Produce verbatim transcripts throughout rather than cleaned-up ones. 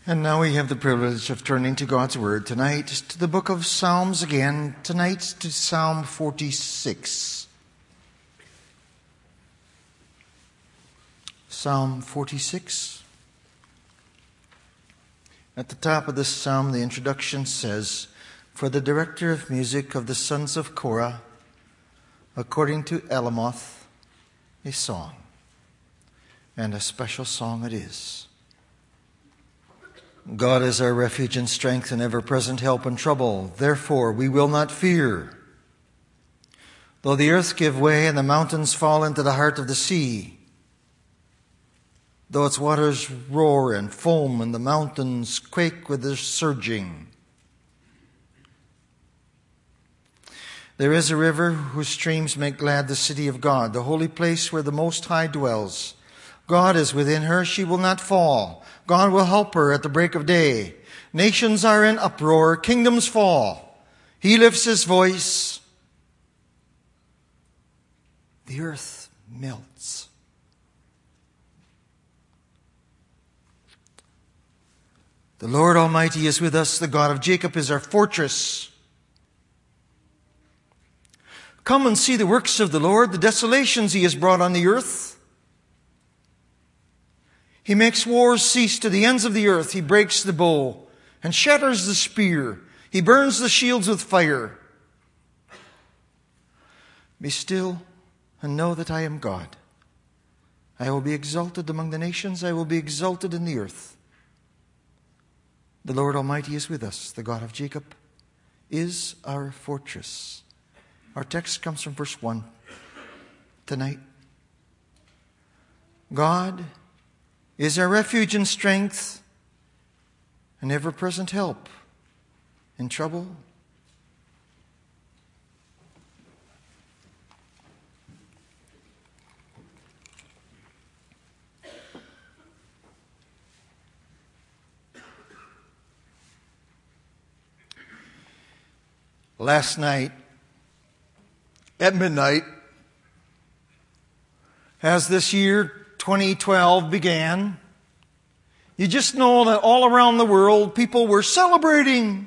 And now we have the privilege of turning to God's Word tonight, to the book of Psalms again, tonight to Psalm forty-six. Psalm forty-six. At the top of this psalm, the introduction says, "For the director of music of the sons of Korah, according to Elamoth, a song." And a special song it is. God is our refuge and strength and ever-present help in trouble. Therefore we will not fear. Though the earth give way and the mountains fall into the heart of the sea, though its waters roar and foam and the mountains quake with their surging. There is a river whose streams make glad the city of God, the holy place where the Most High dwells. God is within her, she will not fall. God will help her at the break of day. Nations are in uproar, kingdoms fall. He lifts his voice. The earth melts. The Lord Almighty is with us. The God of Jacob is our fortress. Come and see the works of the Lord, the desolations he has brought on the earth. He makes wars cease to the ends of the earth. He breaks the bow and shatters the spear. He burns the shields with fire. Be still and know that I am God. I will be exalted among the nations. I will be exalted in the earth. The Lord Almighty is with us. The God of Jacob is our fortress. Our text comes from verse one tonight. God is our refuge and strength and ever-present help in trouble. Last night, at midnight, as this year twenty twelve began, you just know that all around the world people were celebrating.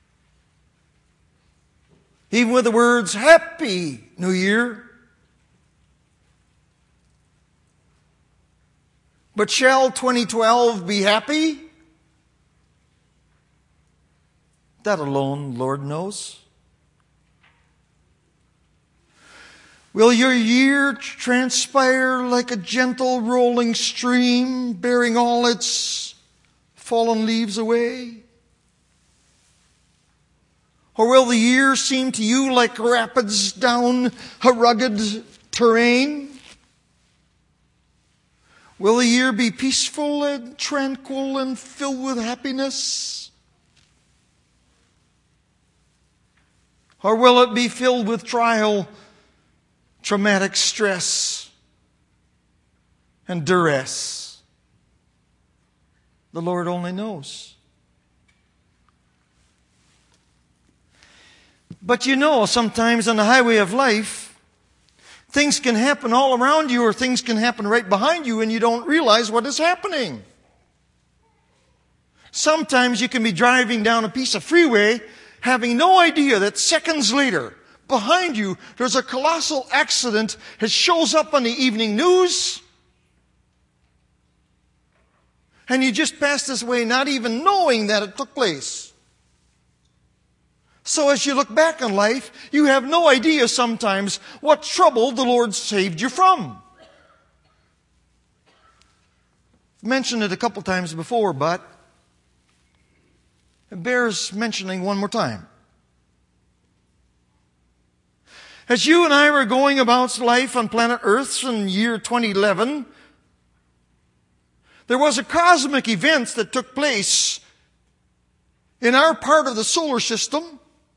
Even with the words, Happy New Year. But shall twenty twelve be happy? That alone, Lord knows. Will your year transpire like a gentle rolling stream, bearing all its fallen leaves away? Or will the year seem to you like rapids down a rugged terrain? Will the year be peaceful and tranquil and filled with happiness? Or will it be filled with trial, traumatic stress, and duress? The Lord only knows. But you know, sometimes on the highway of life, things can happen all around you or things can happen right behind you and you don't realize what is happening. Sometimes you can be driving down a piece of freeway having no idea that seconds later, behind you, there's a colossal accident. It shows up on the evening news. And you just pass this way not even knowing that it took place. So as you look back on life, you have no idea sometimes what trouble the Lord saved you from. I've mentioned it a couple times before, but it bears mentioning one more time. As you and I were going about life on planet Earth in year twenty eleven, there was a cosmic event that took place in our part of the solar system.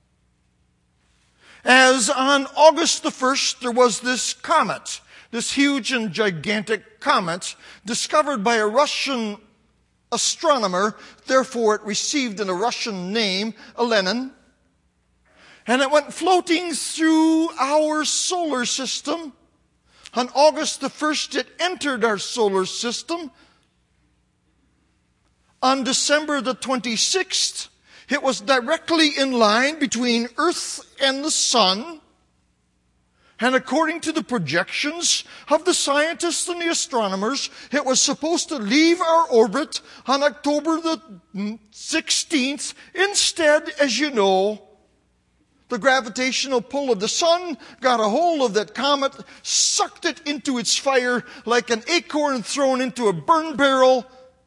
As on August the first, there was this comet, this huge and gigantic comet, discovered by a Russian astronomer. Therefore, it received in a Russian name, Lenin. And it went floating through our solar system. On August the first, it entered our solar system. on December the twenty-sixth, it was directly in line between Earth and the sun. And according to the projections of the scientists and the astronomers, it was supposed to leave our orbit on October the sixteenth. Instead, as you know, the gravitational pull of the sun got a hold of that comet, sucked it into its fire like an acorn thrown into a burn barrel.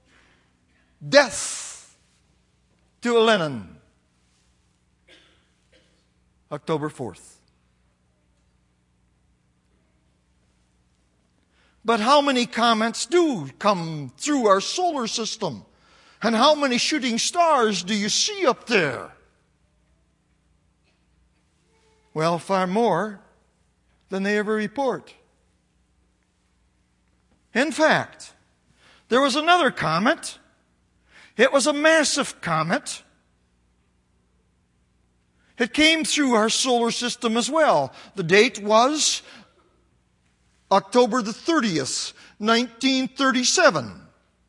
Death to Lenin. October fourth. But how many comets do come through our solar system? And how many shooting stars do you see up there? Well, far more than they ever report. In fact, there was another comet. It was a massive comet. It came through our solar system as well. The date was October the thirtieth, nineteen thirty-seven.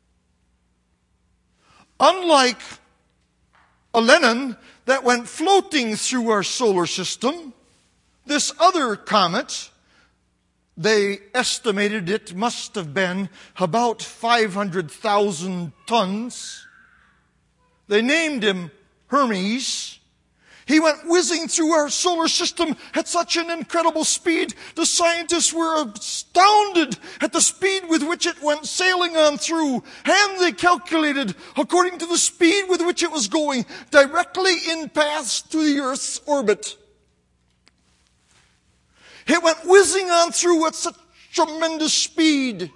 Unlike a Lenin that went floating through our solar system, this other comet, they estimated it must have been about five hundred thousand tons. They named him Hermes. He went whizzing through our solar system at such an incredible speed, the scientists were astounded at the speed with which it went sailing on through. And they calculated, according to the speed with which it was going, directly in paths to the Earth's orbit. It went whizzing on through at such tremendous speed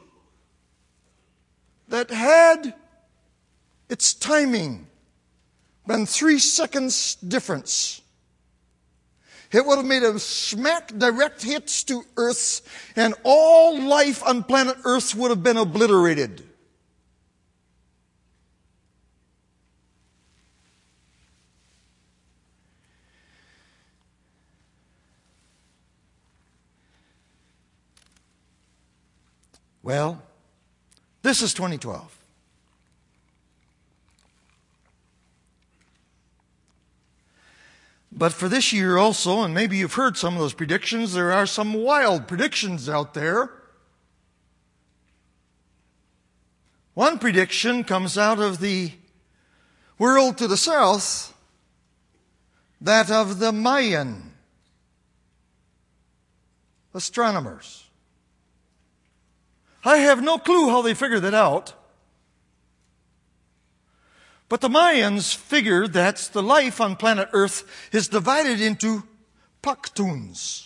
that had its timing been three seconds difference, it would have made a smack direct hits to Earth, and all life on planet Earth would have been obliterated. Well, this is twenty twelve. But for this year also, and maybe you've heard some of those predictions, there are some wild predictions out there. One prediction comes out of the world to the south, that of the Mayan astronomers. I have no clue how they figured that out. But the Mayans figured that the life on planet Earth is divided into Paktuns.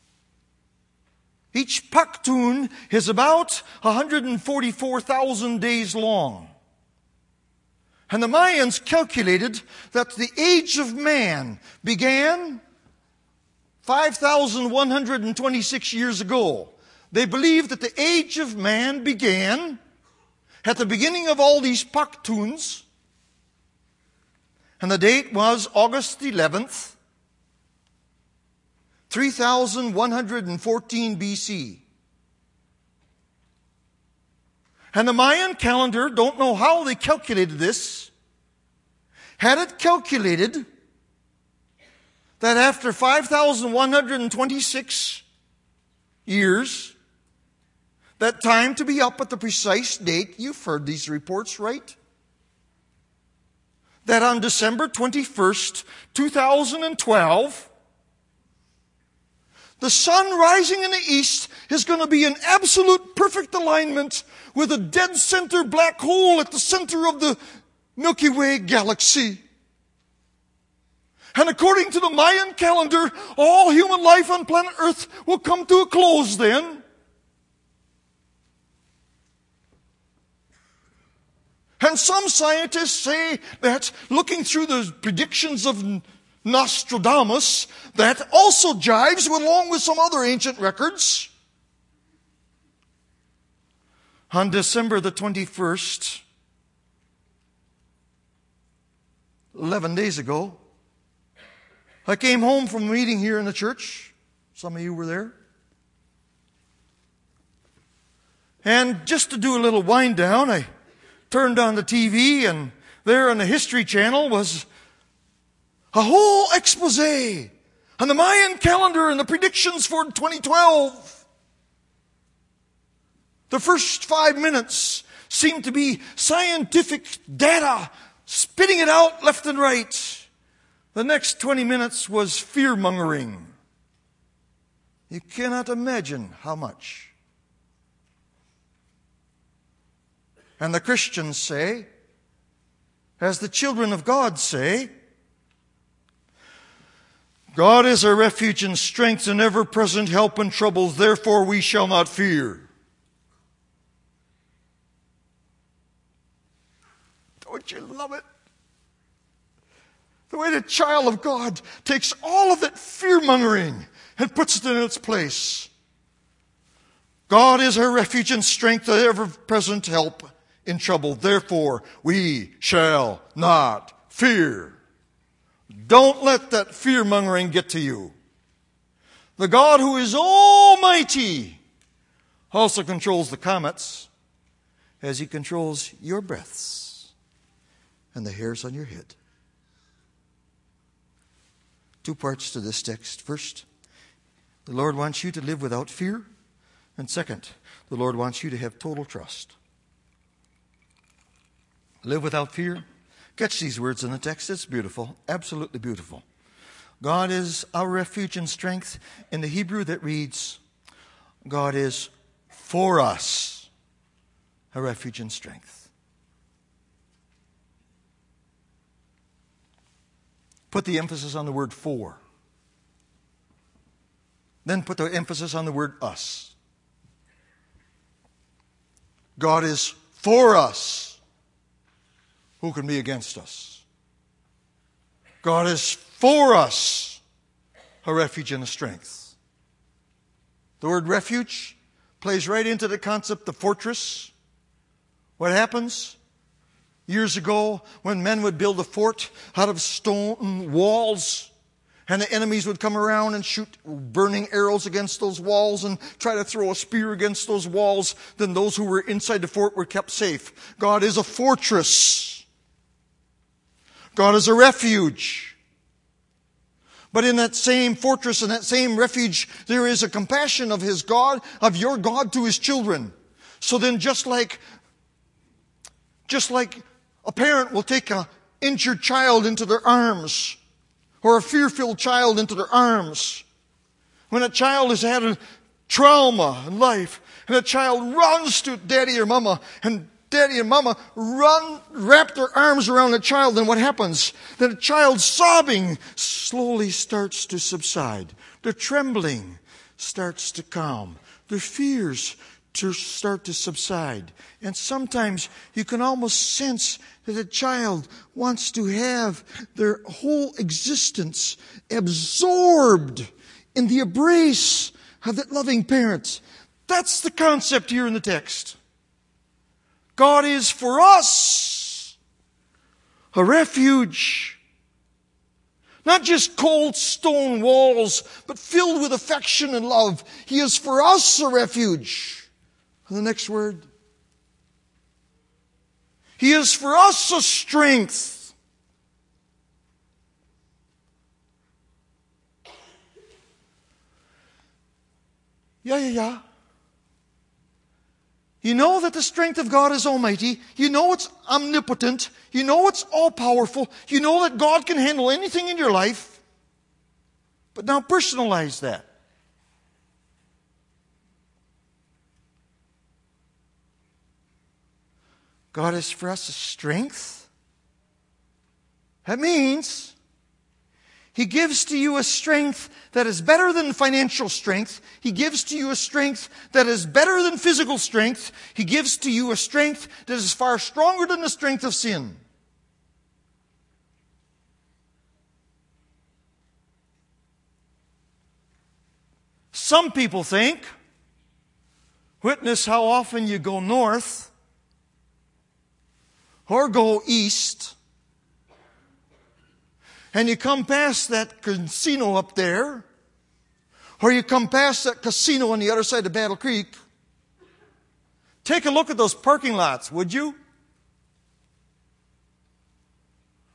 Each Paktun is about one hundred forty-four thousand days long. And the Mayans calculated that the age of man began five thousand one hundred twenty-six years ago. They believed that the age of man began at the beginning of all these Paktuns. And the date was August eleventh, three thousand one hundred fourteen B C. And the Mayan calendar, don't know how they calculated this, had it calculated that after five thousand one hundred twenty-six years, that time to be up at the precise date, you've heard these reports, right? That on December twenty-first, two thousand twelve, the sun rising in the east is going to be in absolute perfect alignment with a dead center black hole at the center of the Milky Way galaxy. And according to the Mayan calendar, all human life on planet Earth will come to a close then. And some scientists say that, looking through the predictions of Nostradamus, that also jives along with some other ancient records. On December the twenty-first, eleven days ago, I came home from a meeting here in the church. Some of you were there. And just to do a little wind down, I turned on the T V, and there on the History Channel was a whole expose on the Mayan calendar and the predictions for twenty twelve. The first five minutes seemed to be scientific data, spitting it out left and right. The next twenty minutes was fear-mongering. You cannot imagine how much. And the Christians say, as the children of God say, God is our refuge and strength and ever-present help in troubles, therefore we shall not fear. Don't you love it? The way the child of God takes all of that fear-mongering and puts it in its place. God is our refuge and strength, the ever-present help in trouble. Therefore, we shall not fear. Don't let that fear-mongering get to you. The God who is almighty also controls the comets as He controls your breaths and the hairs on your head. Two parts to this text. First, the Lord wants you to live without fear. And second, the Lord wants you to have total trust. Live without fear. Catch these words in the text. It's beautiful. Absolutely beautiful. God is our refuge and strength. In the Hebrew that reads, God is for us a refuge and strength. Put the emphasis on the word for. Then put the emphasis on the word us. God is for us. Who can be against us? God is for us, a refuge and a strength. The word refuge plays right into the concept of fortress. What happens? Years ago, when men would build a fort out of stone walls, and the enemies would come around and shoot burning arrows against those walls and try to throw a spear against those walls, then those who were inside the fort were kept safe. God is a fortress. God is a refuge. But in that same fortress and that same refuge, there is a compassion of His God, of your God to His children. So then just like, just like a parent will take an injured child into their arms, or a fear-filled child into their arms, when a child has had a trauma in life, and a child runs to daddy or mama, and daddy and mama run, wrap their arms around the child, then what happens? Then the child sobbing slowly starts to subside. Their trembling starts to calm. Their fears to start to subside. And sometimes you can almost sense that a child wants to have their whole existence absorbed in the embrace of that loving parent. That's the concept here in the text. God is for us a refuge. Not just cold stone walls, but filled with affection and love. He is for us a refuge. And the next word. He is for us a strength. Yeah, yeah, yeah. You know that the strength of God is almighty. You know it's omnipotent. You know it's all-powerful. You know that God can handle anything in your life. But now personalize that. God is for us a strength. That means He gives to you a strength that is better than financial strength. He gives to you a strength that is better than physical strength. He gives to you a strength that is far stronger than the strength of sin. Some people think, witness how often you go north or go east, and you come past that casino up there, or you come past that casino on the other side of Battle Creek. Take a look at those parking lots, would you?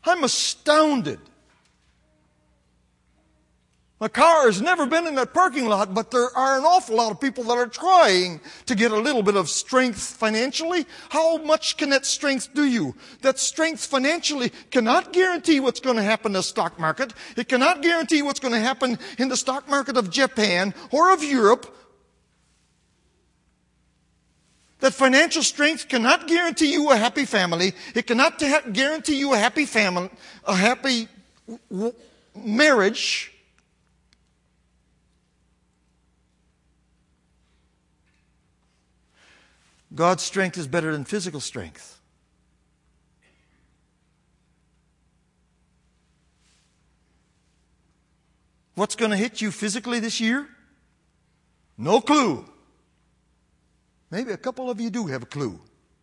I'm astounded. My car has never been in that parking lot, but there are an awful lot of people that are trying to get a little bit of strength financially. How much can that strength do you? That strength financially cannot guarantee what's going to happen in the stock market. It cannot guarantee what's going to happen in the stock market of Japan or of Europe. That financial strength cannot guarantee you a happy family. It cannot guarantee you a happy family, a happy w- marriage. God's strength is better than physical strength. What's going to hit you physically this year? No clue. Maybe a couple of you do have a clue.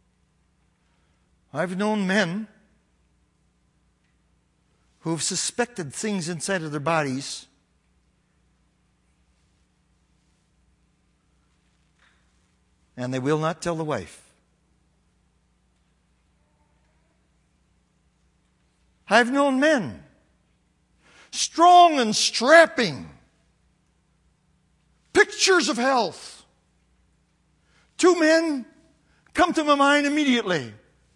I've known men who've suspected things inside of their bodies and they will not tell the wife. I've known men, strong and strapping, pictures of health. Two men come to my mind immediately.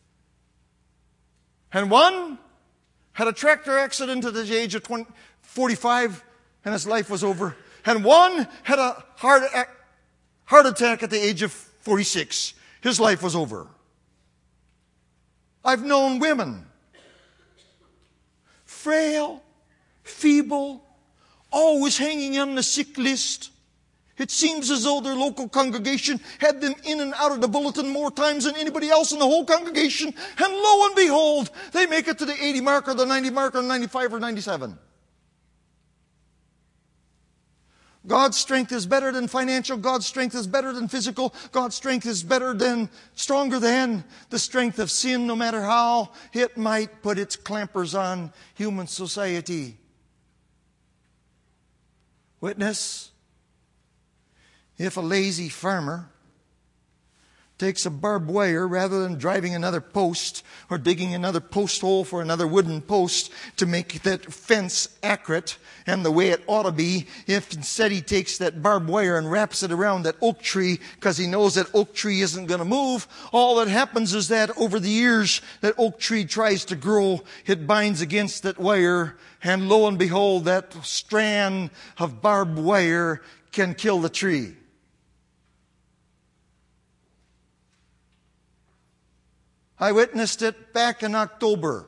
And one had a tractor accident at the age of twenty, forty-five, and his life was over. And one had a heart, heart attack at the age of forty-six. His life was over. I've known women, frail, feeble, always hanging on the sick list. It seems as though their local congregation had them in and out of the bulletin more times than anybody else in the whole congregation. And lo and behold, they make it to the eighty mark or the ninety mark or ninety-five or ninety-seven. God's strength is better than financial. God's strength is better than physical. God's strength is better than, stronger than the strength of sin, no matter how it might put its clampers on human society. Witness, if a lazy farmer takes a barbed wire rather than driving another post or digging another post hole for another wooden post to make that fence accurate and the way it ought to be, if instead he takes that barbed wire and wraps it around that oak tree because he knows that oak tree isn't going to move, all that happens is that over the years that oak tree tries to grow, it binds against that wire, and lo and behold, that strand of barbed wire can kill the tree. I witnessed it back in October.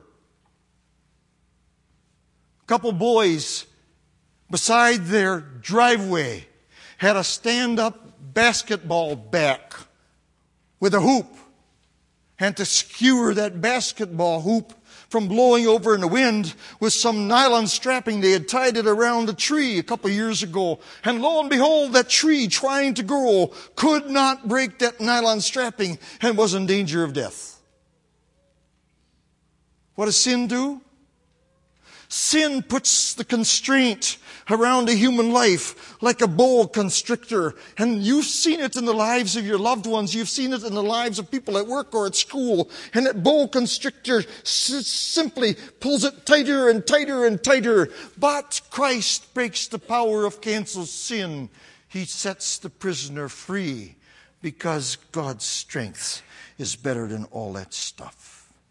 A couple boys beside their driveway had a stand-up basketball bat with a hoop. And to skewer that basketball hoop from blowing over in the wind with some nylon strapping, they had tied it around a tree a couple years ago. And lo and behold, that tree trying to grow could not break that nylon strapping and was in danger of death. What does sin do? Sin puts the constraint around a human life like a boa constrictor. And you've seen it in the lives of your loved ones. You've seen it in the lives of people at work or at school. And that boa constrictor s- simply pulls it tighter and tighter and tighter. But Christ breaks the power of canceled sin. He sets the prisoner free because God's strength is better than all that stuff.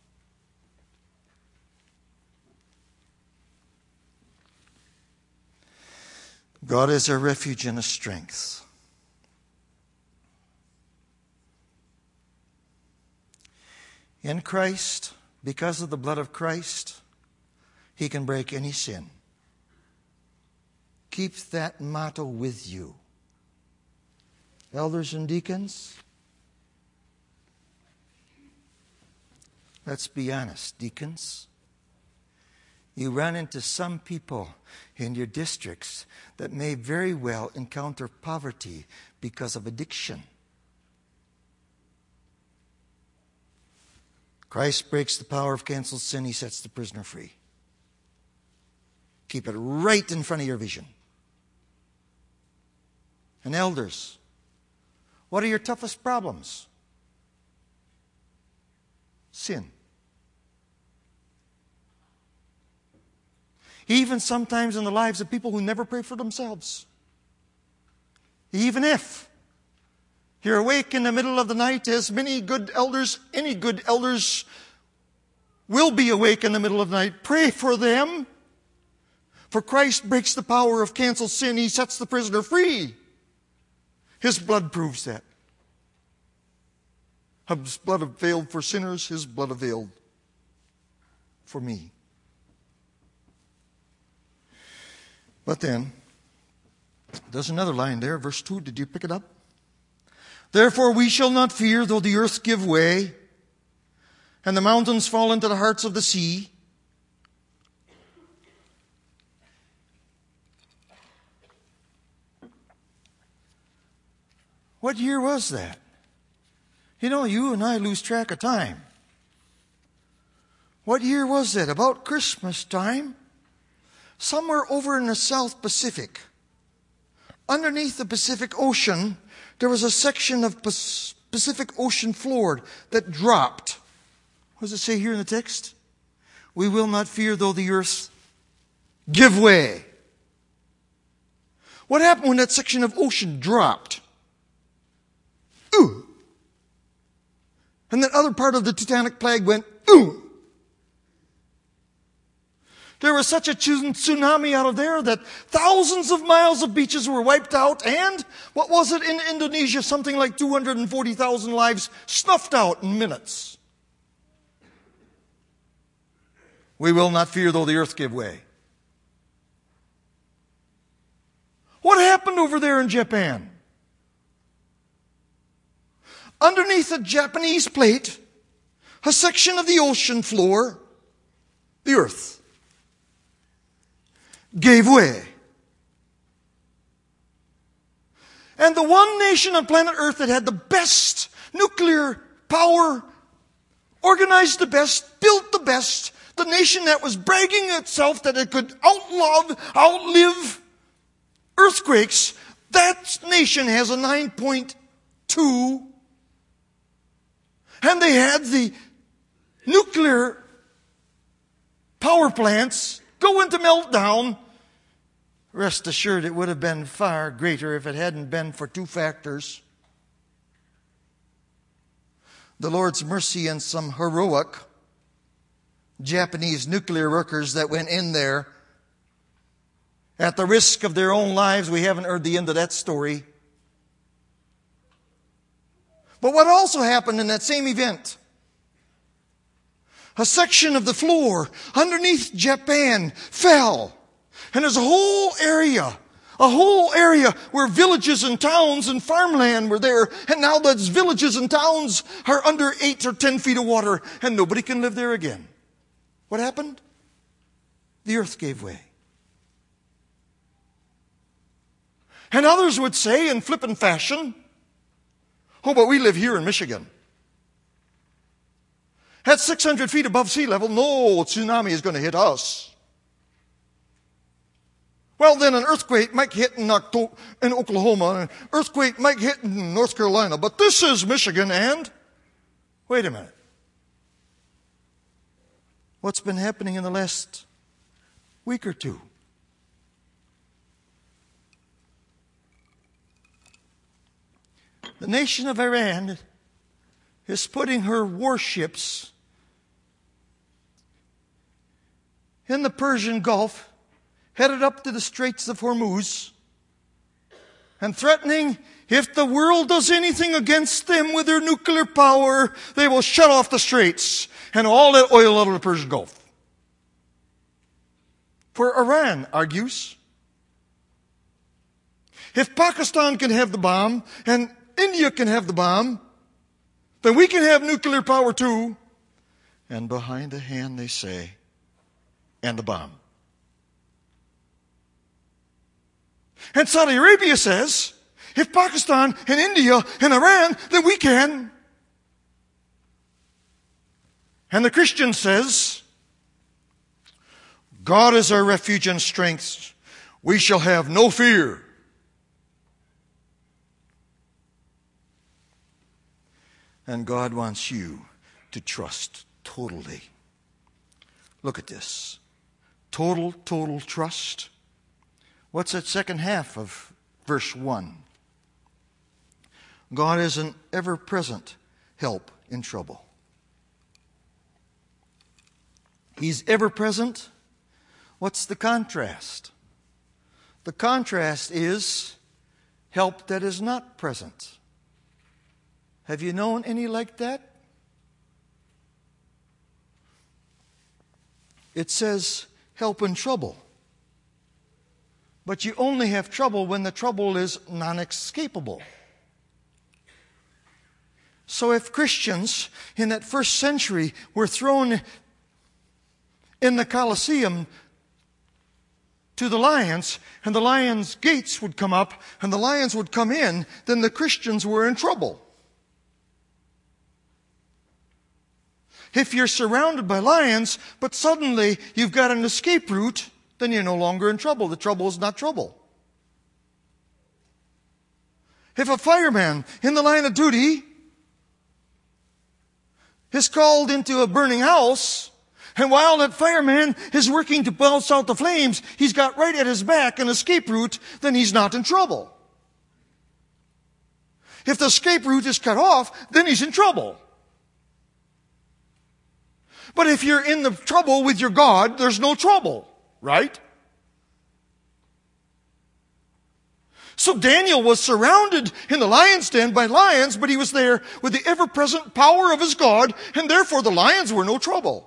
God is our refuge and a strength. In Christ, because of the blood of Christ, He can break any sin. Keep that motto with you. Elders and deacons, let's be honest, deacons. You run into some people in your districts that may very well encounter poverty because of addiction. Christ breaks the power of canceled sin. He sets the prisoner free. Keep it right in front of your vision. And elders, what are your toughest problems? Sin. even sometimes in the lives of people who never pray for themselves. Even if you're awake in the middle of the night, as many good elders, any good elders will be awake in the middle of the night, pray for them. For Christ breaks the power of canceled sin. He sets the prisoner free. His blood proves that. His blood availed for sinners. His blood availed for me. But then, there's another line there, verse two. Did you pick it up? Therefore we shall not fear, though the earth give way, and the mountains fall into the hearts of the sea. What year was that? You know, you and I lose track of time. What year was that? About Christmas time? Somewhere over in the South Pacific. Underneath the Pacific Ocean, there was a section of Pacific Ocean floor that dropped. What does it say here in the text? We will not fear though the earth give way. What happened when that section of ocean dropped? Ooh. And that other part of the tectonic plague went, ooh. There was such a tsunami out of there that thousands of miles of beaches were wiped out, and what was it in Indonesia? Something like two hundred forty thousand lives snuffed out in minutes. We will not fear though the earth give way. What happened over there in Japan? Underneath the Japanese plate, a section of the ocean floor, the earth, gave way. And the one nation on planet Earth that had the best nuclear power, organized the best, built the best, the nation that was bragging itself that it could outlove, outlive earthquakes, that nation has a nine point two. And they had the nuclear power plants go into meltdown. Rest assured, it would have been far greater if it hadn't been for two factors. The Lord's mercy and some heroic Japanese nuclear workers that went in there at the risk of their own lives. We haven't heard the end of that story. But what also happened in that same event? A section of the floor underneath Japan fell. And there's a whole area, a whole area where villages and towns and farmland were there. And now those villages and towns are under eight or ten feet of water and nobody can live there again. What happened? The earth gave way. And others would say in flippant fashion, oh, but we live here in Michigan. At six hundred feet above sea level, no tsunami is going to hit us. Well, then an earthquake might hit in, Octo- in Oklahoma, an earthquake might hit in North Carolina, but this is Michigan, and wait a minute. What's been happening in the last week or two? The nation of Iran is putting her warships in the Persian Gulf, headed up to the Straits of Hormuz, and threatening if the world does anything against them with their nuclear power, they will shut off the straits and all that oil out of the Persian Gulf. For Iran argues, if Pakistan can have the bomb and India can have the bomb, then we can have nuclear power too. And behind the hand they say, and the bomb. And Saudi Arabia says, if Pakistan and India and Iran, then we can. And the Christian says, God is our refuge and strength. We shall have no fear. And God wants you to trust totally. Look at this. Total, total trust. What's that second half of verse one? God is an ever-present help in trouble. He's ever-present. What's the contrast? The contrast is help that is not present. Have you known any like that? It says help in trouble. But you only have trouble when the trouble is non-escapable. So if Christians in that first century were thrown in the Colosseum to the lions, and the lions' gates would come up, and the lions would come in, then the Christians were in trouble. If you're surrounded by lions, but suddenly you've got an escape route, then you're no longer in trouble. The trouble is not trouble. If a fireman in the line of duty is called into a burning house, and while that fireman is working to put out the flames, he's got right at his back an escape route, then he's not in trouble. If the escape route is cut off, then he's in trouble. But if you're in the trouble with your God, there's no trouble, right? So Daniel was surrounded in the lion's den by lions, but he was there with the ever-present power of his God, and therefore the lions were no trouble.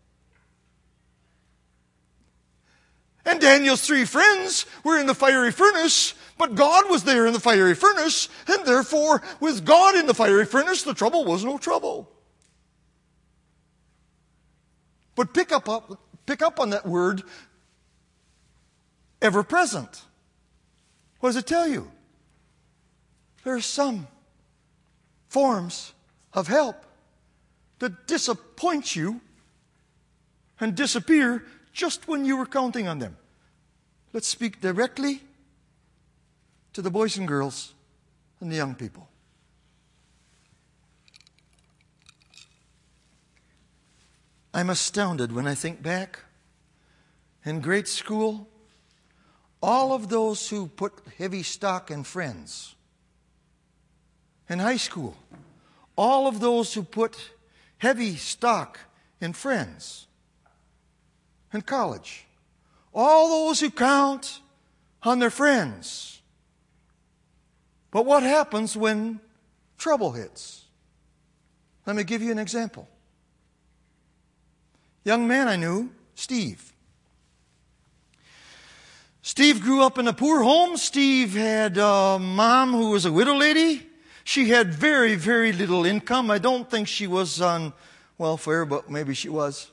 And Daniel's three friends were in the fiery furnace, but God was there in the fiery furnace, and therefore with God in the fiery furnace, the trouble was no trouble. But pick up, up, pick up on that word, ever present. What does it tell you? There are some forms of help that disappoint you and disappear just when you were counting on them. Let's speak directly to the boys and girls and the young people. I'm astounded when I think back. In grade school, all of those who put heavy stock in friends. In high school, all of those who put heavy stock in friends. In college, all those who count on their friends. But what happens when trouble hits? Let me give you an example. Young man I knew, Steve. Steve grew up in a poor home. Steve had a mom who was a widow lady. She had very, very little income. I don't think she was on welfare, but maybe she was.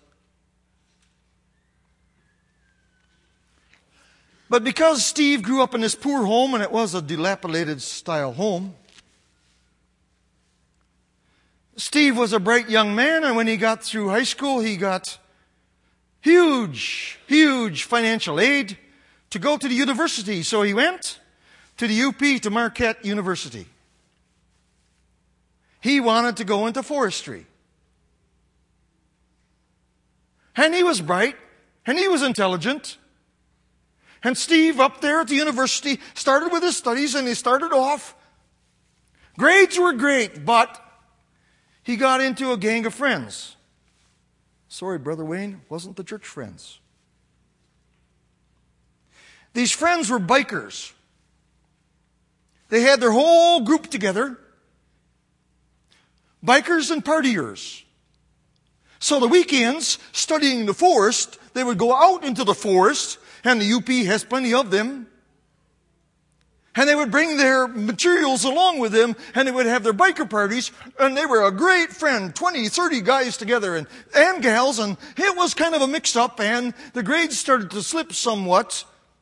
But because Steve grew up in this poor home, and it was a dilapidated style home, Steve was a bright young man, and when he got through high school, he got huge, huge financial aid to go to the university. So he went to the U P, to Marquette University. He wanted to go into forestry. And he was bright, and he was intelligent. And Steve, up there at the university, started with his studies, and he started off. Grades were great, but he got into a gang of friends. Sorry, Brother Wayne, wasn't the church friends. These friends were bikers. They had their whole group together. Bikers and partiers. So the weekends, studying the forest, they would go out into the forest, and the U P has plenty of them. And they would bring their materials along with them, and they would have their biker parties, and they were a great friend, twenty, thirty guys together, and, and gals, and it was kind of a mix-up, and the grades started to slip somewhat.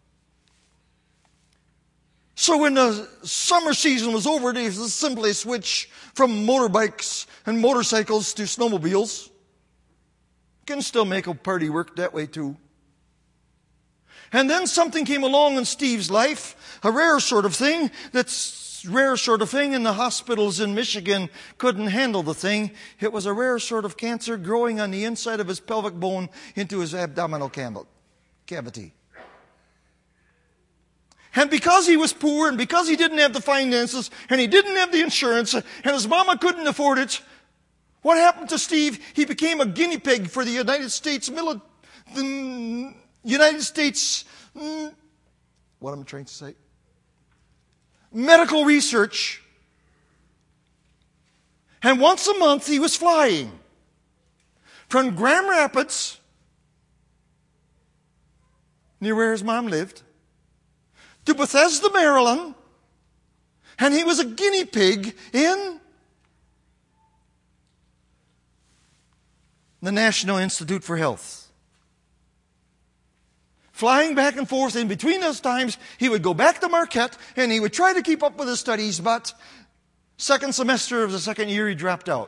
So when the summer season was over, they simply switched from motorbikes and motorcycles to snowmobiles. Can still make a party work that way too. And then something came along in Steve's life, a rare sort of thing, that's rare sort of thing, and the hospitals in Michigan couldn't handle the thing. It was a rare sort of cancer growing on the inside of his pelvic bone into his abdominal cavity. And because he was poor, and because he didn't have the finances, and he didn't have the insurance, and his mama couldn't afford it, what happened to Steve? He became a guinea pig for the United States mili- the United States, what am I trying to say? Medical research. And once a month he was flying from Grand Rapids, near where his mom lived, to Bethesda, Maryland, and he was a guinea pig in the National Institute for Health. Flying back and forth. In between those times, he would go back to Marquette and he would try to keep up with his studies, but second semester of the second year, he dropped out.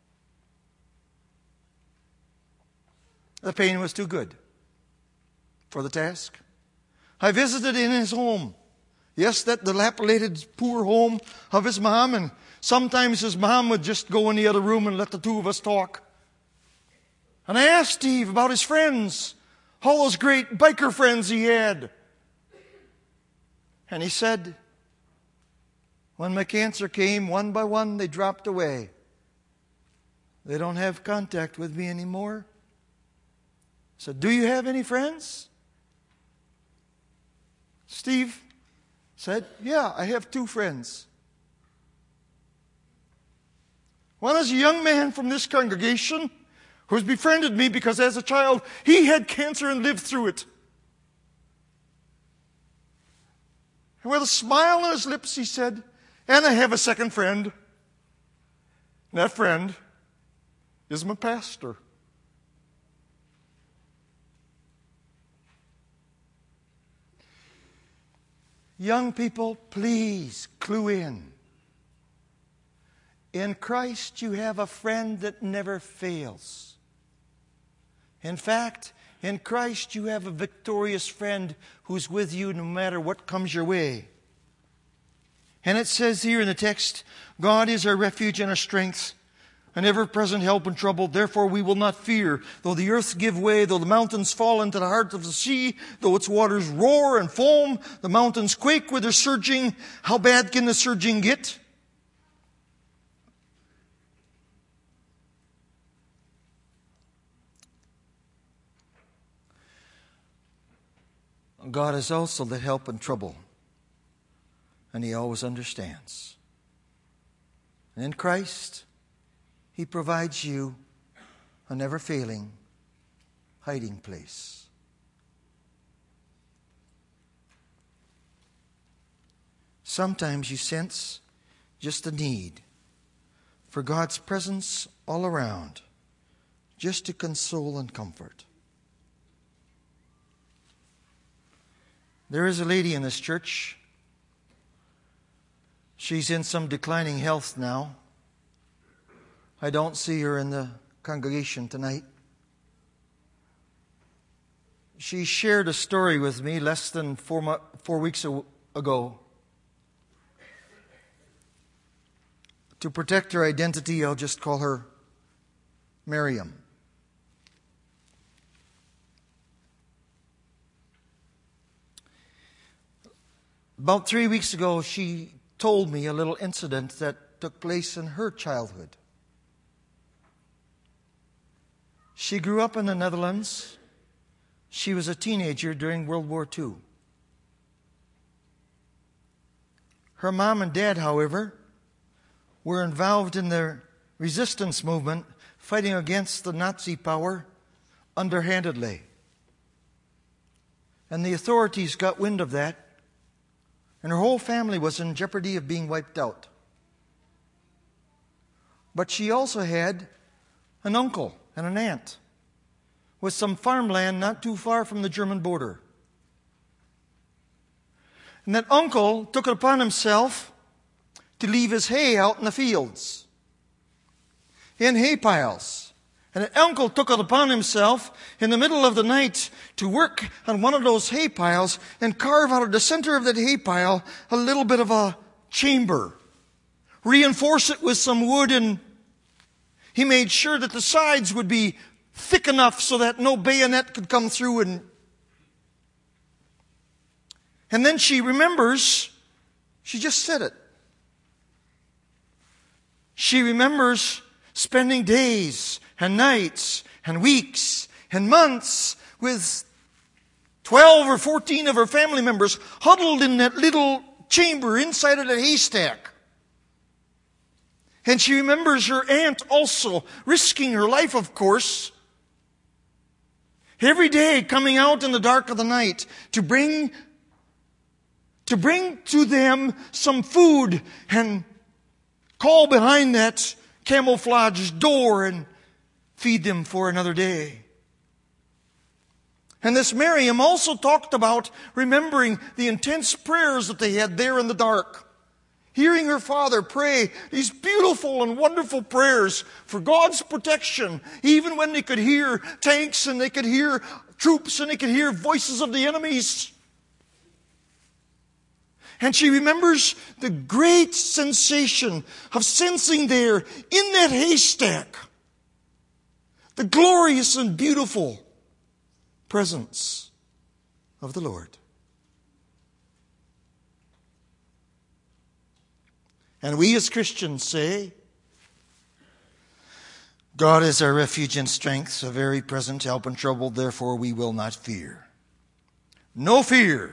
The pain was too good for the task. I visited in his home. Yes, that dilapidated, poor home of his mom, and sometimes his mom would just go in the other room and let the two of us talk. And I asked Steve about his friends, all those great biker friends he had. And he said, when my cancer came, one by one they dropped away. They don't have contact with me anymore. I said, do you have any friends? Steve said, yeah, I have two friends. One is a young man from this congregation who's befriended me because as a child he had cancer and lived through it. And with a smile on his lips he said, and I have a second friend. And that friend is my pastor. Young people, please clue in. In Christ you have a friend that never fails. In fact, in Christ you have a victorious friend who's with you no matter what comes your way. And it says here in the text, God is our refuge and our strength, an ever-present help in trouble. Therefore we will not fear, though the earth give way, though the mountains fall into the heart of the sea, though its waters roar and foam, the mountains quake with their surging. How bad can the surging get? God is also the help in trouble, and He always understands. And in Christ, He provides you a never-failing hiding place. Sometimes you sense just a need for God's presence all around, just to console and comfort. There is a lady in this church. She's in some declining health now. I don't see her in the congregation tonight. She shared a story with me less than four, mo- four weeks ago. To protect her identity, I'll just call her Miriam. About three weeks ago, she told me a little incident that took place in her childhood. She grew up in the Netherlands. She was a teenager during World War Two. Her mom and dad, however, were involved in the resistance movement, fighting against the Nazi power underhandedly. And the authorities got wind of that, and her whole family was in jeopardy of being wiped out. But she also had an uncle and an aunt with some farmland not too far from the German border. And that uncle took it upon himself to leave his hay out in the fields, in hay piles. And that uncle took it upon himself in the middle of the night to work on one of those hay piles and carve out of the center of that hay pile a little bit of a chamber. Reinforce it with some wood, and he made sure that the sides would be thick enough so that no bayonet could come through and And then she remembers, she just said it. She remembers spending days and nights and weeks and months with twelve or fourteen of her family members huddled in that little chamber inside of the haystack. And she remembers her aunt also risking her life, of course, every day coming out in the dark of the night to bring, to bring to them some food and call behind that camouflage door and feed them for another day. And this Miriam also talked about remembering the intense prayers that they had there in the dark. Hearing her father pray these beautiful and wonderful prayers for God's protection, even when they could hear tanks and they could hear troops and they could hear voices of the enemies. And she remembers the great sensation of sensing there in that haystack the glorious and beautiful presence of the Lord. And we as Christians say, God is our refuge and strength, a very present help in trouble, therefore we will not fear. No fear.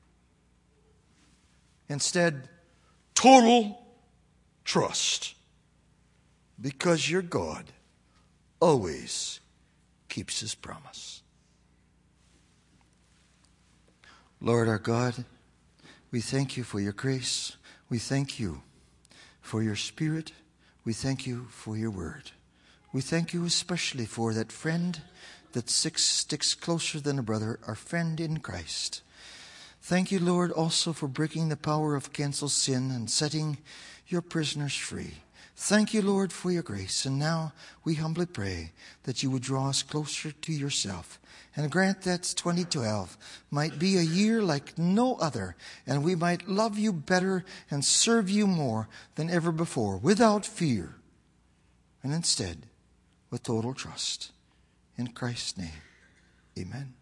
Instead, total trust. Because your God always keeps His promise. Lord our God, we thank You for Your grace. We thank You for Your Spirit. We thank You for Your Word. We thank You especially for that friend that sticks closer than a brother, our friend in Christ. Thank You, Lord, also for breaking the power of canceled sin and setting Your prisoners free. Thank You, Lord, for Your grace. And now we humbly pray that You would draw us closer to Yourself and grant that twenty twelve might be a year like no other, and we might love You better and serve You more than ever before, without fear, and instead with total trust. In Christ's name, amen.